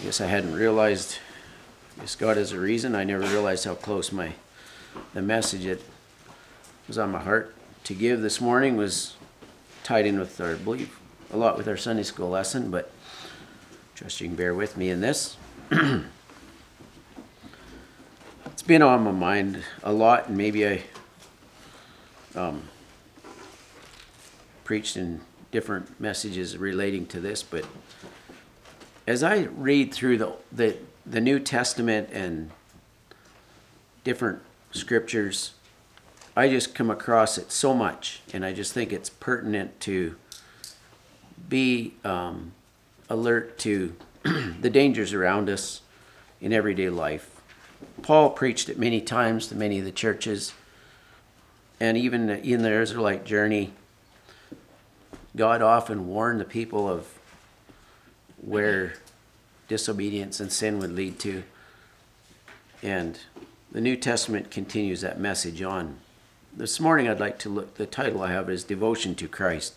guess I hadn't realized, I guess God has a reason. I never realized how close the message that was on my heart to give this morning was tied in with our belief, a lot with our Sunday school lesson, but trust you can bear with me in this. It's been on my mind a lot, and maybe I preached in different messages relating to this, but as I read through the New Testament and different scriptures, I just come across it so much, and I just think it's pertinent to be alert to the dangers around us in everyday life. Paul preached it many times to many of the churches, and even in the Israelite journey, God often warned the people of where disobedience and sin would lead to. And the New Testament continues that message on. This morning I'd like to look, the title I have is Devotion to Christ.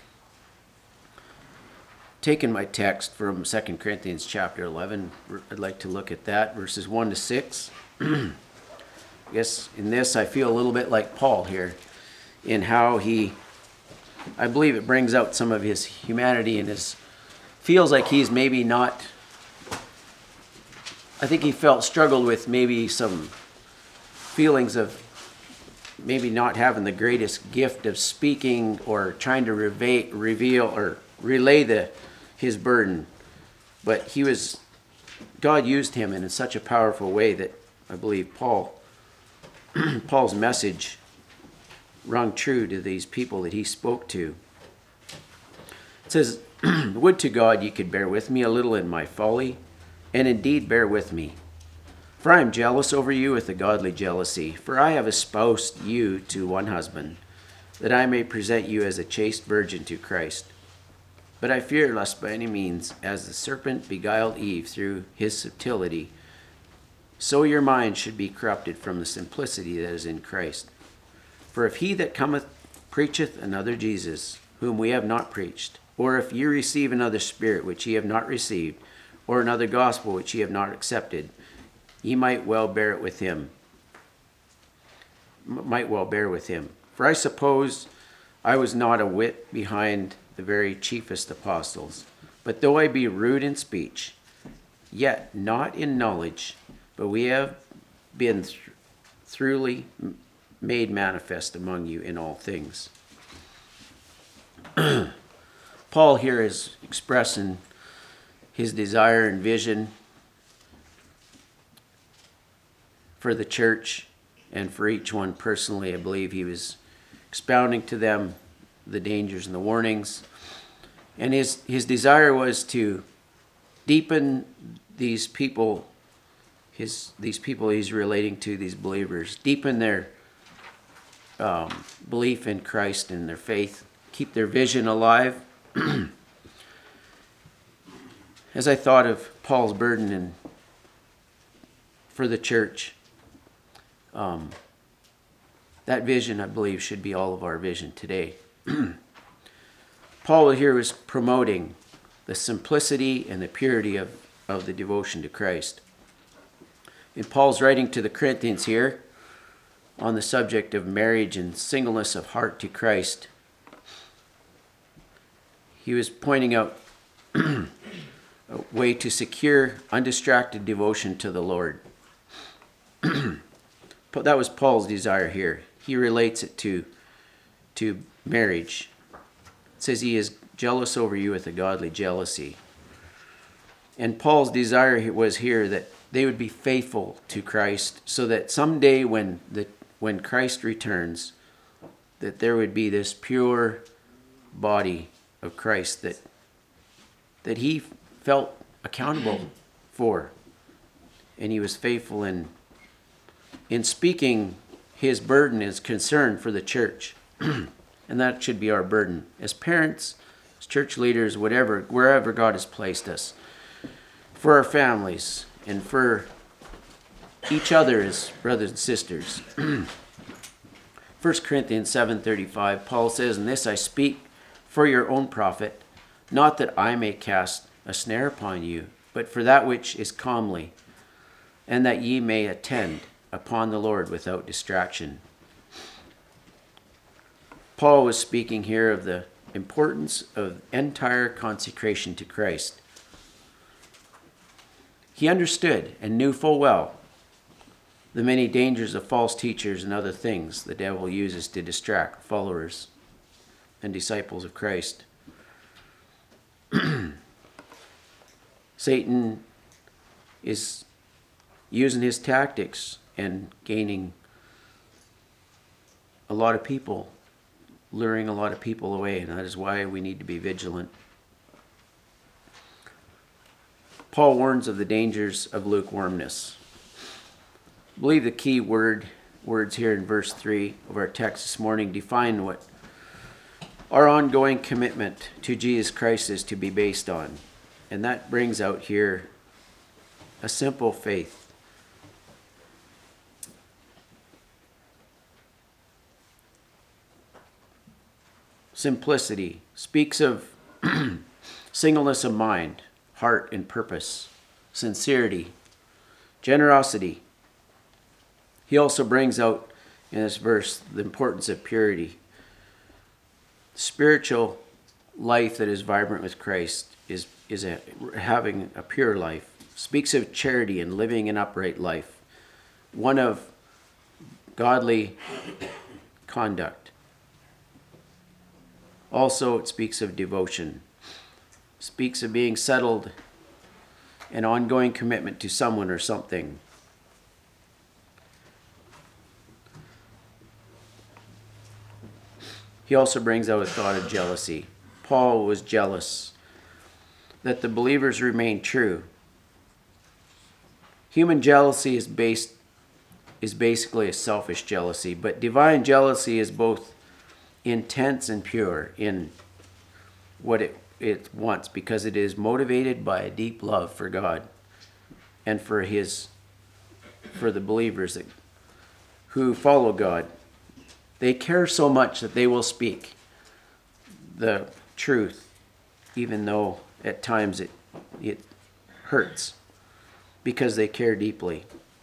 Taking my text from 2 Corinthians chapter 11, I'd like to look at that, verses 1 to 6. I guess in this I feel a little bit like Paul here in how I believe it brings out some of his humanity and feels like he's maybe not, I think he struggled with maybe some feelings of maybe not having the greatest gift of speaking or trying to reveal or relay his burden. But God used him in such a powerful way that I believe Paul's message rung true to these people that he spoke to. It says, "Would to God ye could bear with me a little in my folly, and indeed bear with me. For I am jealous over you with a godly jealousy, for I have espoused you to one husband, that I may present you as a chaste virgin to Christ. But I fear lest by any means, as the serpent beguiled Eve through his subtlety, so your mind should be corrupted from the simplicity that is in Christ. For if he that cometh preacheth another Jesus, whom we have not preached, or if ye receive another spirit which ye have not received, or another gospel which ye have not accepted, ye might well bear with him. For I suppose I was not a whit behind the very chiefest apostles. But though I be rude in speech, yet not in knowledge, but we have been throughly made manifest among you in all things." Paul here is expressing his desire and vision for the church and for each one personally. I believe he was expounding to them the dangers and the warnings. And his desire was to deepen these people he's relating to, these believers, deepen their belief in Christ and their faith, keep their vision alive. As I thought of Paul's burden for the church, that vision, I believe, should be all of our vision today. Paul here was promoting the simplicity and the purity of the devotion to Christ. In Paul's writing to the Corinthians here on the subject of marriage and singleness of heart to Christ, he was pointing out a way to secure undistracted devotion to the Lord. But that was Paul's desire here. He relates it to marriage. It says he is jealous over you with a godly jealousy. And Paul's desire was here that they would be faithful to Christ, so that someday when Christ returns, that there would be this pure body of Christ that he felt accountable for. And he was faithful in speaking his burden, his concern for the church. And that should be our burden as parents, as church leaders, wherever God has placed us, for our families and for each other as brothers and sisters. 1 Corinthians 7:35, Paul says, "And this I speak for your own profit, not that I may cast a snare upon you, but for that which is comely, and that ye may attend upon the Lord without distraction. Paul was speaking here of the importance of entire consecration to Christ. He understood and knew full well the many dangers of false teachers and other things the devil uses to distract followers and disciples of Christ. Satan is using his tactics and gaining a lot of people, luring a lot of people away, and that is why we need to be vigilant. Paul warns of the dangers of lukewarmness. I believe the key words here in verse 3 of our text this morning define what our ongoing commitment to Jesus Christ is to be based on. And that brings out here a simple faith. Simplicity speaks of singleness of mind, heart and purpose, sincerity, generosity. He also brings out in this verse the importance of purity. Spiritual life that is vibrant with Christ is having a pure life. Speaks of charity and living an upright life, one of godly conduct. Also, it speaks of devotion. Speaks of being settled, an ongoing commitment to someone or something. He also brings out a thought of jealousy. Paul was jealous that the believers remain true. Human jealousy is basically a selfish jealousy, but divine jealousy is both intense and pure in what it wants, because it is motivated by a deep love for God and for the believers who follow God. They care so much that they will speak the truth, even though at times it hurts, because they care deeply.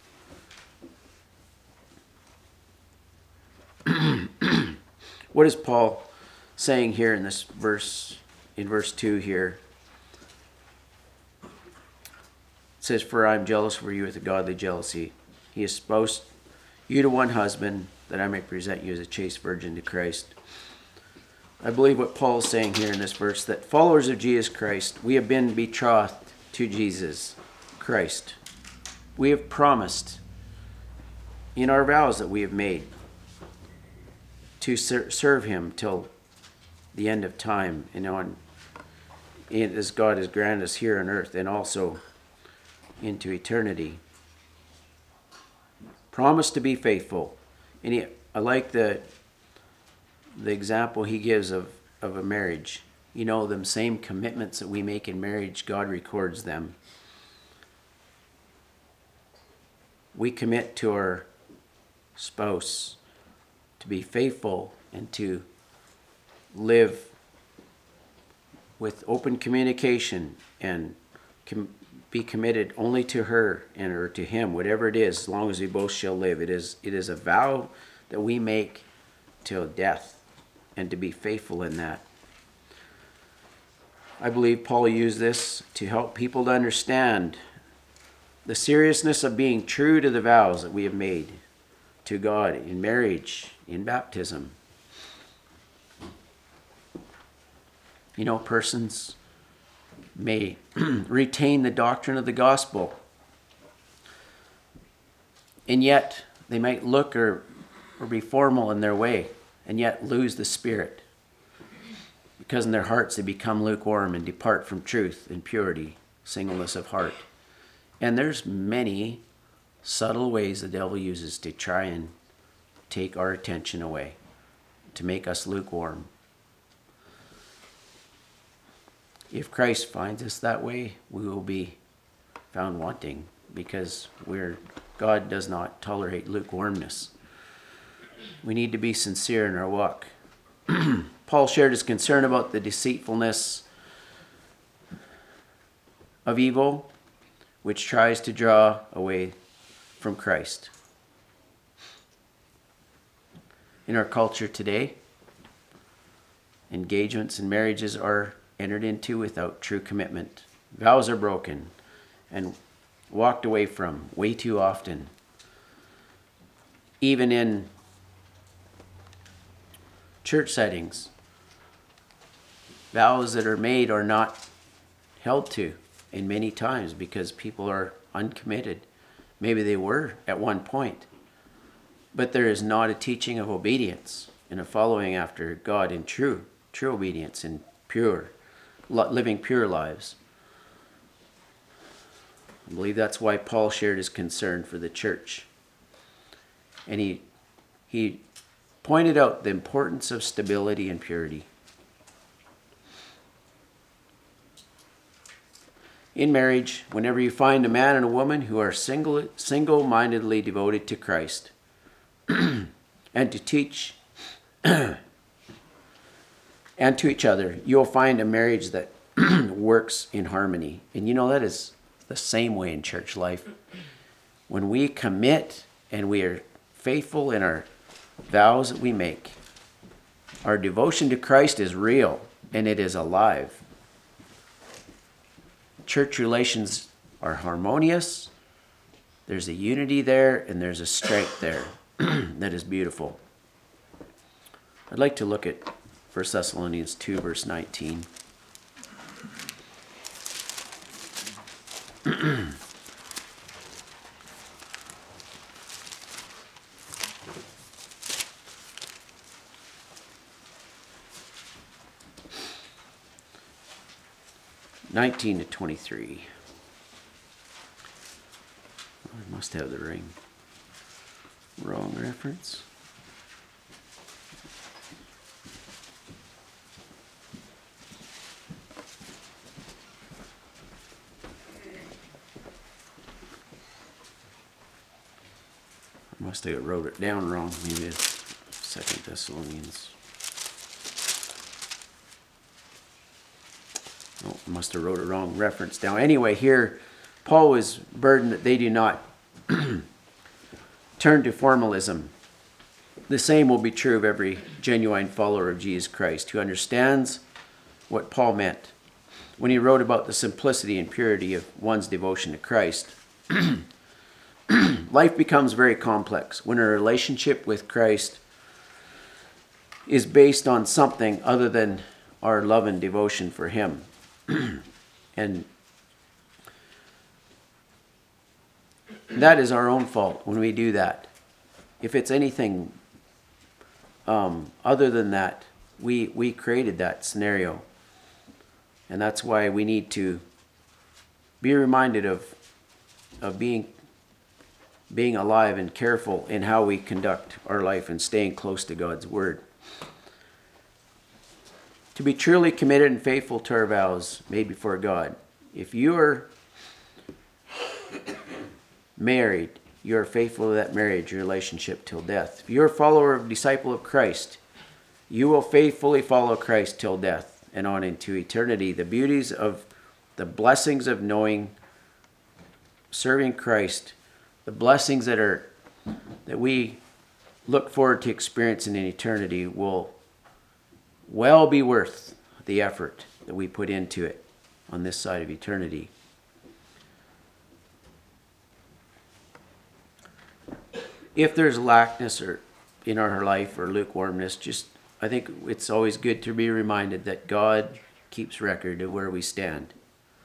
What is Paul saying here in this verse, in verse 2 here? It says, "For I am jealous for you with a godly jealousy. He has espoused you to one husband, that I may present you as a chaste virgin to Christ." I believe what Paul is saying here in this verse, that followers of Jesus Christ, we have been betrothed to Jesus Christ. We have promised in our vows that we have made to serve him till the end of time, and as God has granted us here on earth and also into eternity. Promise to be faithful. And I like the example he gives of a marriage. You know, them same commitments that we make in marriage, God records them. We commit to our spouse to be faithful and to live with open communication and be committed only to her or to him, whatever it is, as long as we both shall live. It is a vow that we make till death, and to be faithful in that. I believe Paul used this to help people to understand the seriousness of being true to the vows that we have made to God in marriage, in baptism. You know, persons may retain the doctrine of the gospel, and yet they might look or be formal in their way, and yet lose the Spirit, because in their hearts they become lukewarm and depart from truth and purity, singleness of heart. And there's many subtle ways the devil uses to try and take our attention away, to make us lukewarm. If Christ finds us that way, we will be found wanting, because God does not tolerate lukewarmness. We need to be sincere in our walk. Paul shared his concern about the deceitfulness of evil which tries to draw away from Christ. In our culture today, engagements and marriages are entered into without true commitment. Vows are broken and walked away from way too often. Even in church settings, vows that are made are not held to in many times because people are uncommitted. Maybe they were at one point, but there is not a teaching of obedience and a following after God in true obedience and living pure lives. I believe that's why Paul shared his concern for the church. And he pointed out the importance of stability and purity. In marriage, whenever you find a man and a woman who are single-mindedly devoted to Christ and to teach and to each other, you'll find a marriage that works in harmony. And that is the same way in church life. When we commit and we are faithful in our vows that we make, our devotion to Christ is real and it is alive. Church relations are harmonious. There's a unity there and there's a strength there that is beautiful. I'd like to look at 1 Thessalonians 2, verse 19. (19 to 23). I must have the wrong reference. I must have wrote it down wrong. Maybe it's 2 Thessalonians. Oh, I must have wrote a wrong reference down. Anyway, here, Paul was burdened that they do not turn to formalism. The same will be true of every genuine follower of Jesus Christ who understands what Paul meant when he wrote about the simplicity and purity of one's devotion to Christ. Life becomes very complex when a relationship with Christ is based on something other than our love and devotion for Him. And that is our own fault when we do that. If it's anything other than that, we created that scenario. And that's why we need to be reminded of being alive and careful in how we conduct our life and staying close to God's Word. To be truly committed and faithful to our vows made before God. If you are married, you are faithful to that marriage, your relationship till death. If you're a follower, disciple of Christ, you will faithfully follow Christ till death and on into eternity. The beauties of the blessings of knowing, serving Christ, the blessings that we look forward to experiencing in eternity will well be worth the effort that we put into it on this side of eternity. If there's lackness or in our life or lukewarmness, I think it's always good to be reminded that God keeps record of where we stand.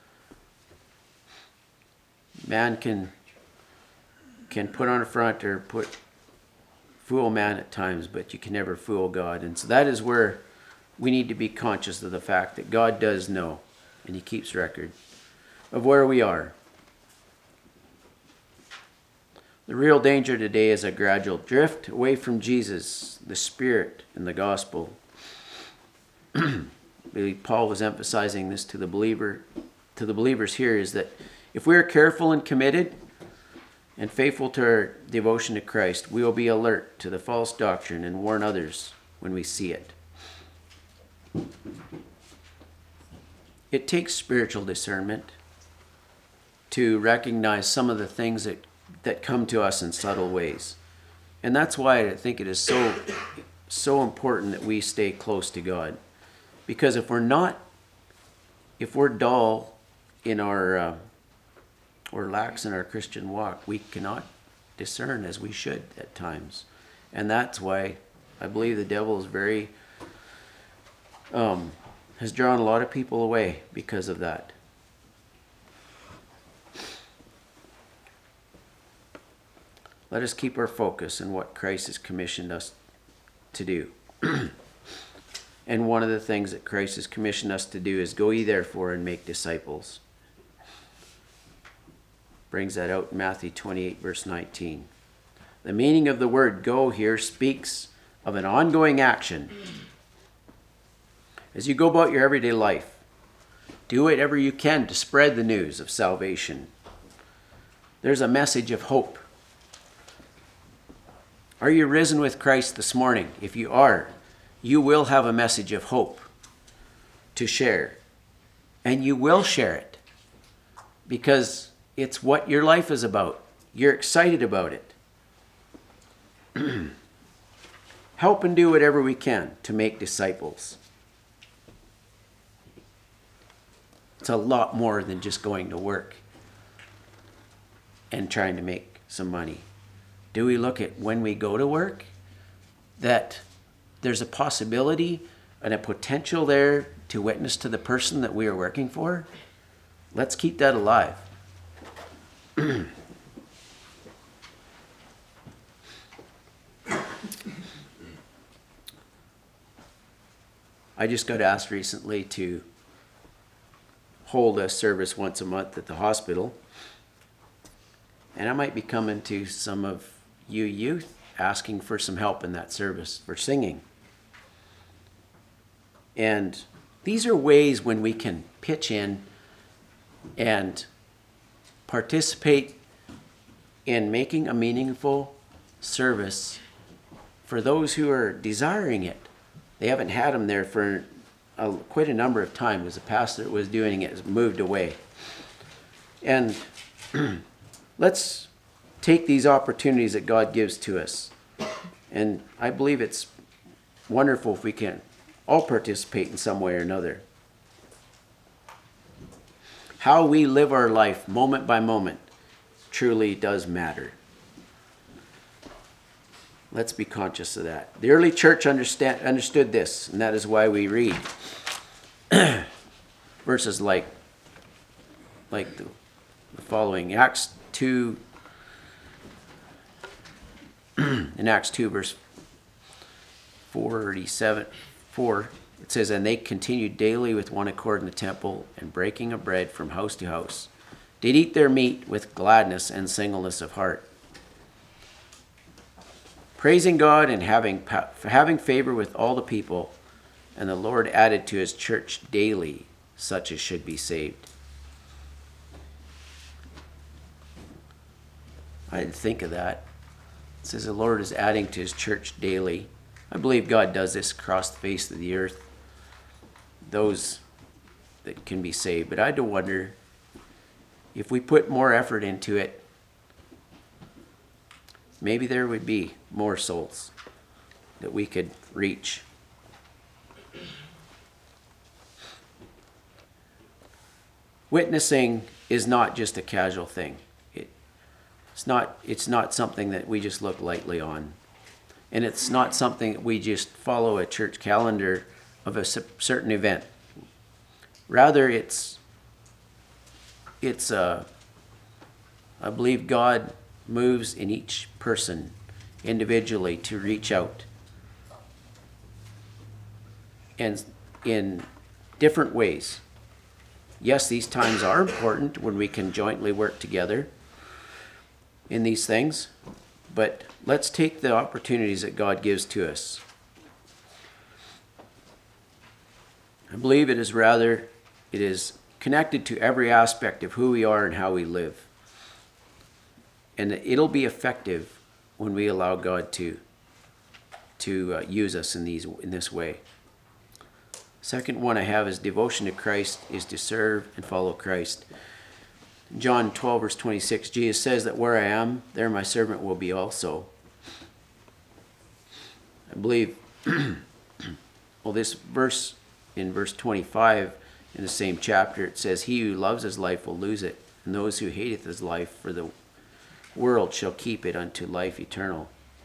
Man can put on a front or fool man at times, but you can never fool God. And so that is where we need to be conscious of the fact that God does know, and He keeps record of where we are. The real danger today is a gradual drift away from Jesus, the Spirit, and the gospel. Really, Paul was emphasizing this to the believers here, is that if we are careful and committed and faithful to our devotion to Christ, we will be alert to the false doctrine and warn others when we see it. It takes spiritual discernment to recognize some of the things that come to us in subtle ways. And that's why I think it is so important that we stay close to God. Because if we're dull in our, or lax in our Christian walk, we cannot discern as we should at times. And that's why I believe the devil is has drawn a lot of people away because of that. Let us keep our focus on what Christ has commissioned us to do. And one of the things that Christ has commissioned us to do is go ye therefore and make disciples. Brings that out in Matthew 28, verse 19. The meaning of the word go here speaks of an ongoing action. As you go about your everyday life, do whatever you can to spread the news of salvation. There's a message of hope. Are you risen with Christ this morning? If you are, you will have a message of hope to share. And you will share it because it's what your life is about. You're excited about it. Help and do whatever we can to make disciples. It's a lot more than just going to work and trying to make some money. Do we look at when we go to work that there's a possibility and a potential there to witness to the person that we are working for? Let's keep that alive. I just got asked recently to hold a service once a month at the hospital. And I might be coming to some of you youth asking for some help in that service for singing. And these are ways when we can pitch in and participate in making a meaningful service for those who are desiring it. They haven't had them there for quite a number of times, as the pastor that was doing it has moved away. And let's take these opportunities that God gives to us. And I believe it's wonderful if we can all participate in some way or another. How we live our life moment by moment truly does matter. Let's be conscious of that. The early church understood this, and that is why we read verses like the following. Acts 2, in Acts 2, verse 4, it says, "And they continued daily with one accord in the temple, and breaking of bread from house to house, did eat their meat with gladness and singleness of heart, praising God and having favor with all the people. And the Lord added to his church daily such as should be saved." I didn't think of that. It says the Lord is adding to his church daily. I believe God does this across the face of the earth, those that can be saved. But I had to wonder if we put more effort into it, maybe there would be more souls that we could reach. Witnessing is not just a casual thing. It's not something that we just look lightly on. And it's not something that we just follow a church calendar of a certain event. Rather, I believe God moves in each person individually to reach out. And in different ways. Yes, these times are important when we can jointly work together in these things, but let's take the opportunities that God gives to us. I believe it is connected to every aspect of who we are and how we live. And it'll be effective when we allow God to use us in this way. Second one I have is devotion to Christ is to serve and follow Christ. John 12, verse 26, Jesus says that where I am, there my servant will be also. I believe, well, this verse in verse 25 in the same chapter, it says, he who loves his life will lose it, and those who hateth his life for the world shall keep it unto life eternal.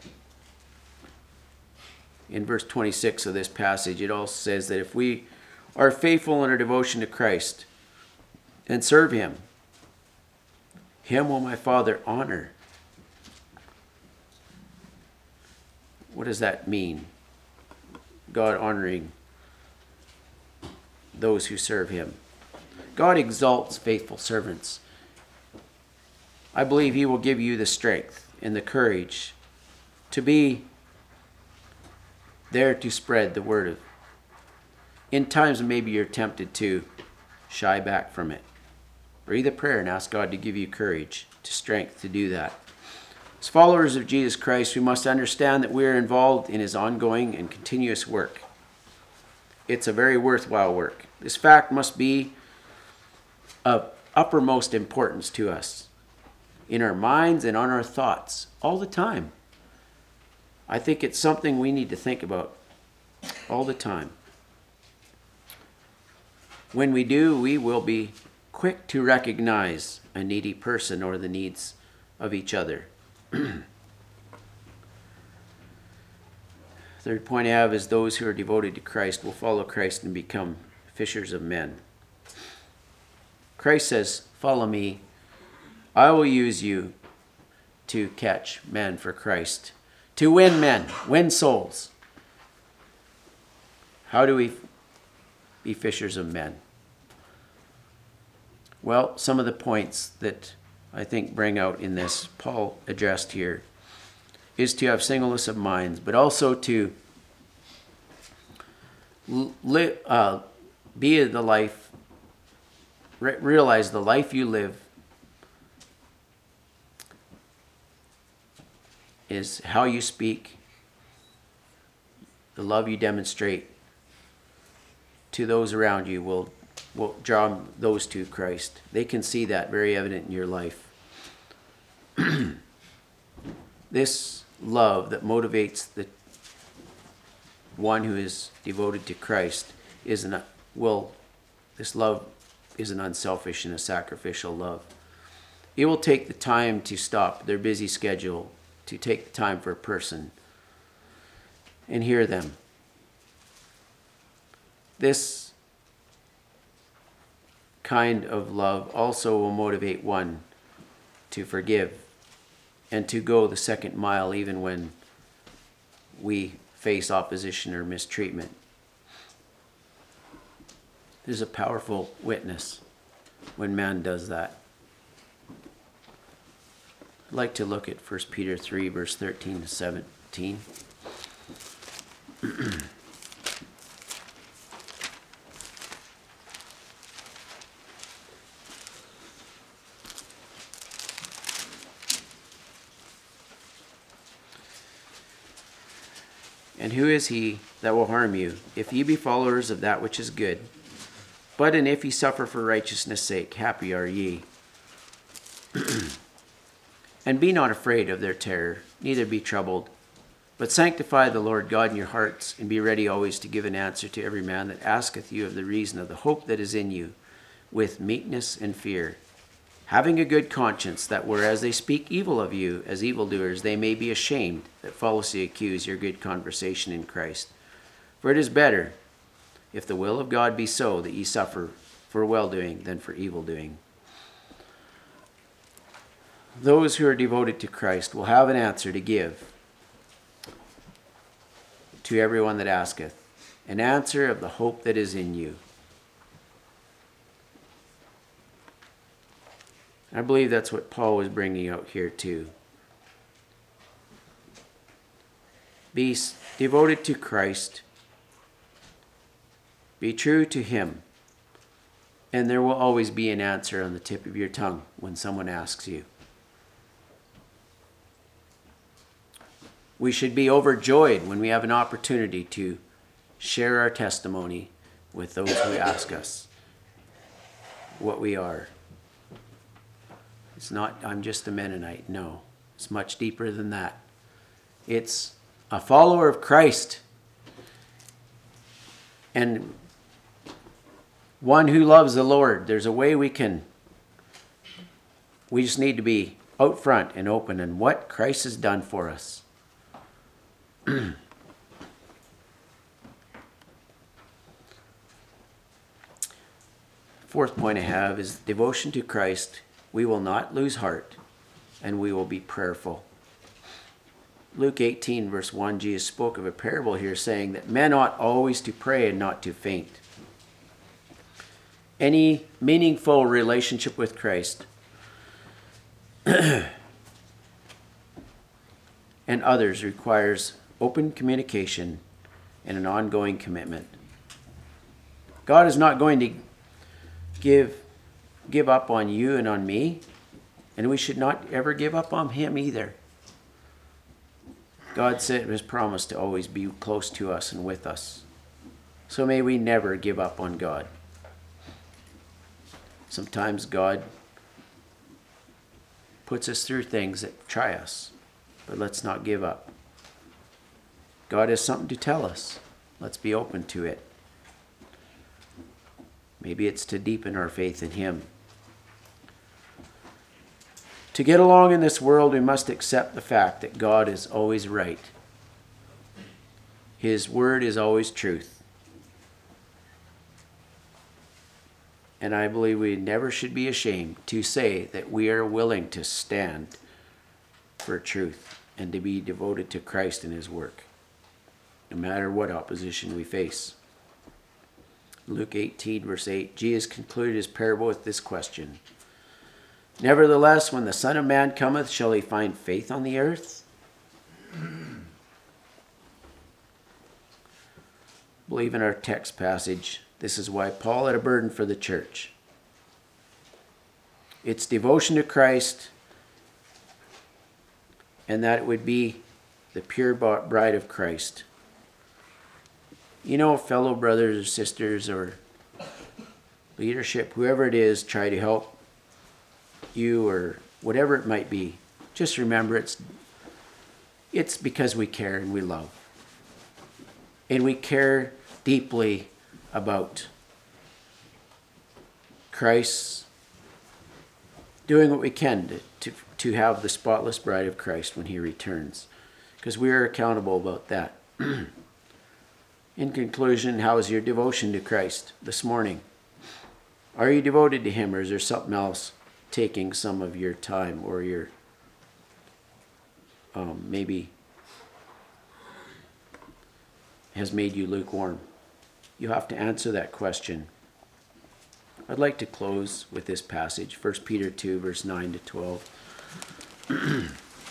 In verse 26 of this passage, it also says that if we are faithful in our devotion to Christ and serve him will my Father honor. What does that mean? God honoring those who serve him. God exalts faithful servants. I believe he will give you the strength and the courage to be there to spread the word of. In times maybe you're tempted to shy back from it. Breathe a prayer and ask God to give you courage, to strength to do that. As followers of Jesus Christ, we must understand that we are involved in his ongoing and continuous work. It's a very worthwhile work. This fact must be of uppermost importance to us, in our minds and on our thoughts, all the time. I think it's something we need to think about all the time. When we do, we will be quick to recognize a needy person or the needs of each other. Third point I have is those who are devoted to Christ will follow Christ and become fishers of men. Christ says, follow me. I will use you to catch men for Christ, to win men, win souls. How do we be fishers of men? Well, some of the points that I think bring out in this, Paul addressed here, is to have singleness of minds, but also to be the life, realize the life you live is how you speak, the love you demonstrate to those around you will draw those to Christ. They can see that very evident in your life. This love that motivates the one who is devoted to Christ this love is an unselfish and a sacrificial love. It will take the time to stop their busy schedule, to take the time for a person and hear them. This kind of love also will motivate one to forgive and to go the second mile even when we face opposition or mistreatment. There's a powerful witness when man does that. I'd like to look at 1 Peter 3, verse 13 to 17. And who is he that will harm you, if ye be followers of that which is good? But and if ye suffer for righteousness' sake, happy are ye. And be not afraid of their terror, neither be troubled, but sanctify the Lord God in your hearts, and be ready always to give an answer to every man that asketh you of the reason of the hope that is in you, with meekness and fear, having a good conscience, that whereas they speak evil of you as evildoers, they may be ashamed that falsely accuse your good conversation in Christ. For it is better, if the will of God be so, that ye suffer for well-doing than for evil-doing. Those who are devoted to Christ will have an answer to give to everyone that asketh, an answer of the hope that is in you. I believe that's what Paul was bringing out here too. Be devoted to Christ. Be true to him. And there will always be an answer on the tip of your tongue when someone asks you. We should be overjoyed when we have an opportunity to share our testimony with those who ask us what we are. It's not, I'm just a Mennonite. No, it's much deeper than that. It's a follower of Christ and one who loves the Lord. There's a way we just need to be out front and open in what Christ has done for us. Fourth point I have is devotion to Christ. We will not lose heart, and we will be prayerful. Luke 18, verse 1, Jesus spoke of a parable here saying that men ought always to pray and not to faint. Any meaningful relationship with Christ and others requires open communication and an ongoing commitment. God is not going to give up on you and on me, and we should not ever give up on him either. God said his promise to always be close to us and with us. So may we never give up on God. Sometimes God puts us through things that try us, but let's not give up. God has something to tell us. Let's be open to it. Maybe it's to deepen our faith in him. To get along in this world, we must accept the fact that God is always right. His word is always truth. And I believe we never should be ashamed to say that we are willing to stand for truth and to be devoted to Christ and his work, no matter what opposition we face. Luke 18, verse 8, Jesus concluded his parable with this question. Nevertheless, when the Son of Man cometh, shall he find faith on the earth? I believe in our text passage, this is why Paul had a burden for the church. It's devotion to Christ, and that it would be the pure bride of Christ. You know, fellow brothers or sisters or leadership, whoever it is, try to help you or whatever it might be. Just remember it's because we care and we love. And we care deeply about Christ doing what we can to have the spotless bride of Christ when he returns. Because we are accountable about that. In conclusion, how is your devotion to Christ this morning? Are you devoted to him, or is there something else taking some of your time, or your maybe has made you lukewarm? You have to answer that question. I'd like to close with this passage, 1 Peter 2, verse 9 to 12.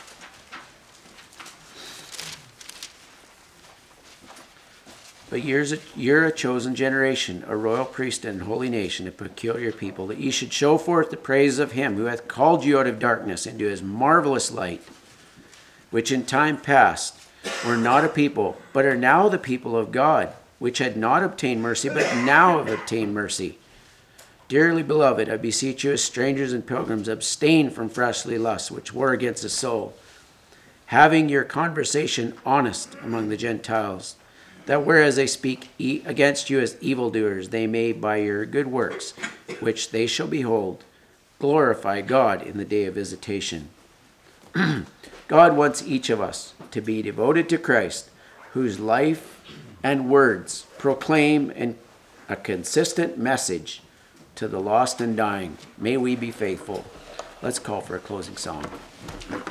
But you're a chosen generation, a royal priesthood and holy nation, a peculiar people, that ye should show forth the praise of him who hath called you out of darkness into his marvelous light, which in time past were not a people, but are now the people of God, which had not obtained mercy, but now have obtained mercy. Dearly beloved, I beseech you as strangers and pilgrims, abstain from fleshly lusts, which war against the soul, having your conversation honest among the Gentiles, that whereas they speak against you as evildoers, they may by your good works, which they shall behold, glorify God in the day of visitation. God wants each of us to be devoted to Christ, whose life and words proclaim a consistent message to the lost and dying. May we be faithful. Let's call for a closing song.